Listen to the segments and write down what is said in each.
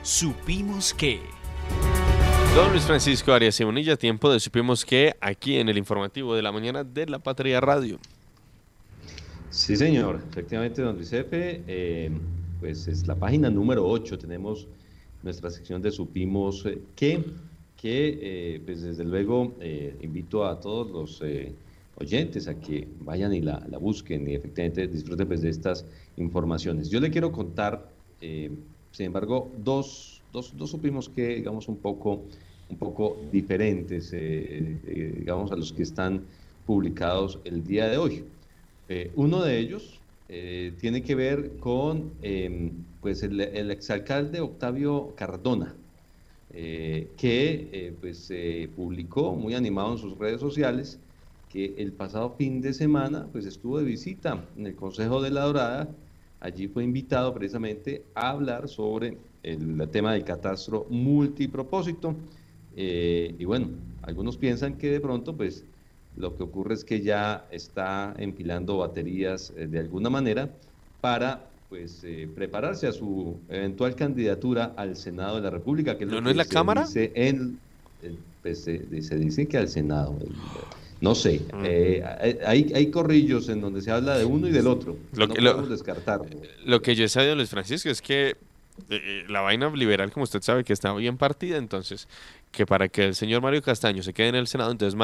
Supimos que. Don Luis Francisco Arias y Bonilla, tiempo de Supimos que aquí en el informativo de la mañana de La Patria Radio. Sí, señor, efectivamente, don Luis Efe, pues es la página número 8, tenemos nuestra sección de Supimos que pues desde luego invito a todos los oyentes a que vayan y la busquen y efectivamente disfruten pues de estas informaciones. Yo le quiero contar, sin embargo, dos Supimos que, digamos, un poco diferentes, digamos, a los que están publicados el día de hoy. Uno de ellos tiene que ver con pues el exalcalde Octavio Cardona, que pues publicó muy animado en sus redes sociales que el pasado fin de semana pues estuvo de visita en el Consejo de la Dorada. Allí fue invitado precisamente a hablar sobre el tema del catastro multipropósito. Y bueno, algunos piensan que de pronto pues lo que ocurre es que ya está empilando baterías de alguna manera para pues prepararse a su eventual candidatura al Senado de la República, que es lo ¿No es que la se Cámara? dice pues, se dice que al Senado. No sé, hay corrillos en donde se habla de uno y del otro, no podemos descartarlo. Lo que yo he sabido, Luis Francisco, es que la vaina liberal, como usted sabe, que está bien partida, entonces, que para que el señor Mario Castaño se quede en el Senado, entonces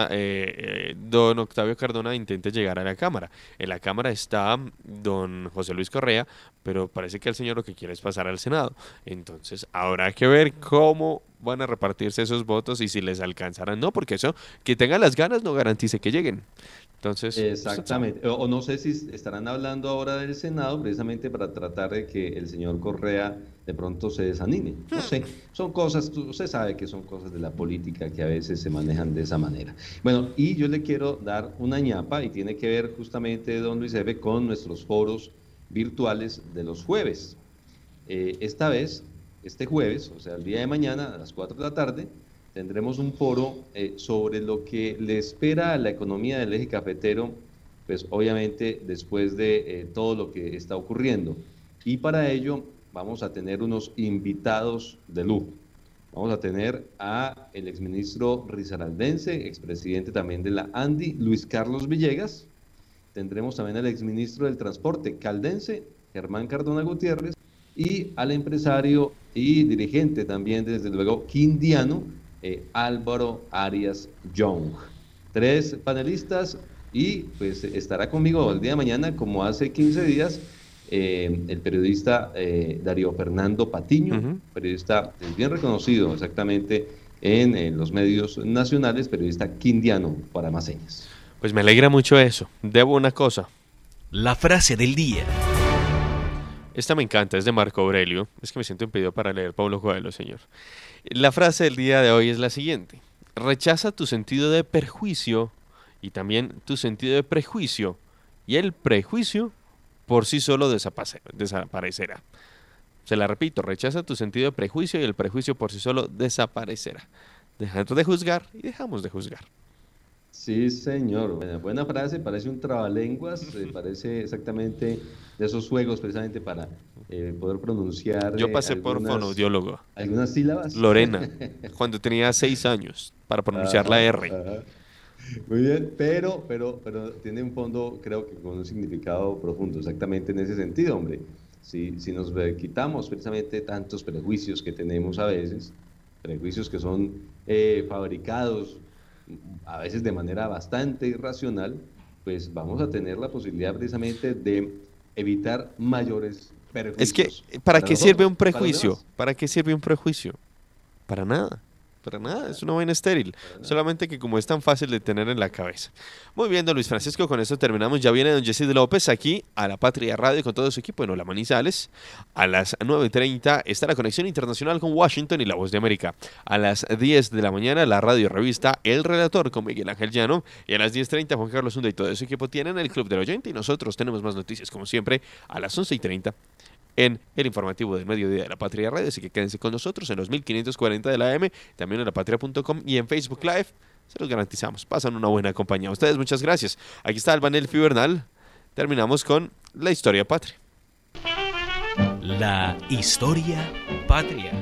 don Octavio Cardona intente llegar a la Cámara. En la Cámara está don José Luis Correa, pero parece que el señor lo que quiere es pasar al Senado. Entonces, habrá que ver cómo van a repartirse esos votos y si les alcanzarán. No, porque eso, que tengan las ganas no garantice que lleguen. Entonces, exactamente, o no sé si estarán hablando ahora del Senado precisamente para tratar de que el señor Correa de pronto se desanime. No sé, son cosas, usted sabe que son cosas de la política que a veces se manejan de esa manera. Bueno, y yo le quiero dar una ñapa y tiene que ver justamente, don Luis Efe, con nuestros foros virtuales de los jueves. Esta vez, este jueves, o sea, el día de mañana a las 4 de la tarde, tendremos un foro sobre lo que le espera a la economía del eje cafetero, pues obviamente después de todo lo que está ocurriendo. Y para ello vamos a tener unos invitados de lujo. Vamos a tener a el exministro risaraldense, expresidente también de la ANDI, Luis Carlos Villegas. Tendremos también al exministro del Transporte caldense, Germán Cardona Gutiérrez, y al empresario y dirigente también, desde luego, quindiano, Álvaro Arias Young. 3 panelistas y pues estará conmigo el día de mañana, como hace 15 días, el periodista Darío Fernando Patiño, periodista bien reconocido exactamente en los medios nacionales, periodista quindiano para más señas. Pues me alegra mucho eso. Debo una cosa. La frase del día. Esta me encanta, es de Marco Aurelio. Es que me siento impedido para leer Paulo Coelho, señor. La frase del día de hoy es la siguiente. Rechaza tu sentido de perjuicio y también tu sentido de prejuicio. Y el prejuicio por sí solo desaparecerá. Se la repito, rechaza tu sentido de prejuicio y el prejuicio por sí solo desaparecerá. Dejando de juzgar y dejamos de juzgar. Sí, señor. Buena frase, parece un trabalenguas, parece exactamente de esos juegos precisamente para poder pronunciar Yo pasé por fonoaudiólogo. Algunas sílabas. Lorena, cuando tenía 6 años, para pronunciar la R. Ajá. Muy bien, pero tiene un fondo, creo que con un significado profundo, exactamente en ese sentido, hombre. Si nos quitamos precisamente tantos prejuicios que tenemos a veces, prejuicios que son fabricados a veces de manera bastante irracional, pues vamos a tener la posibilidad precisamente de evitar mayores perjuicios. Es que, ¿para qué sirve un prejuicio? ¿Para qué sirve un prejuicio? Para nada. Para nada, es una vaina estéril. Solamente que como es tan fácil de tener en la cabeza. Muy bien, don Luis Francisco, con esto terminamos. Ya viene don Jesse López aquí a La Patria Radio con todo su equipo en Hola Manizales. A las 9:30 está la conexión internacional con Washington y La Voz de América. A las 10 de la mañana la radio revista El Relator con Miguel Ángel Llano. Y a las 10:30 Juan Carlos Hunda y todo su equipo tienen el Club del Oyente. Y nosotros tenemos más noticias, como siempre, a las 11:30. En el informativo del mediodía de La Patria Radio, así que quédense con nosotros en los 1540 de la AM, también en lapatria.com y en Facebook Live, se los garantizamos, pasan una buena compañía. A ustedes muchas gracias. Aquí está Albanel Fibernal, terminamos con La Historia Patria. La Historia Patria.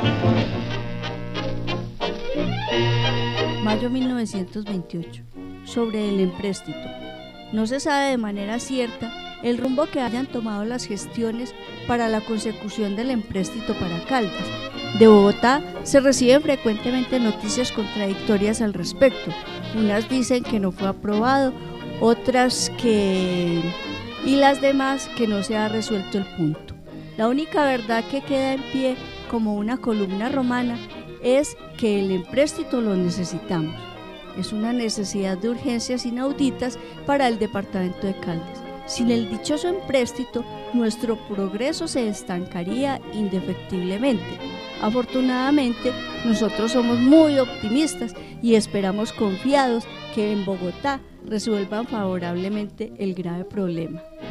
Mayo 1928. Sobre el empréstito. No se sabe de manera cierta el rumbo que hayan tomado las gestiones para la consecución del empréstito para Caldas. De Bogotá se reciben frecuentemente noticias contradictorias al respecto. Unas dicen que no fue aprobado, otras que... y las demás que no se ha resuelto el punto. La única verdad que queda en pie como una columna romana es que el empréstito lo necesitamos. Es una necesidad de urgencias inauditas para el departamento de Caldas. Sin el dichoso empréstito, nuestro progreso se estancaría indefectiblemente. Afortunadamente, nosotros somos muy optimistas y esperamos confiados que en Bogotá resuelvan favorablemente el grave problema.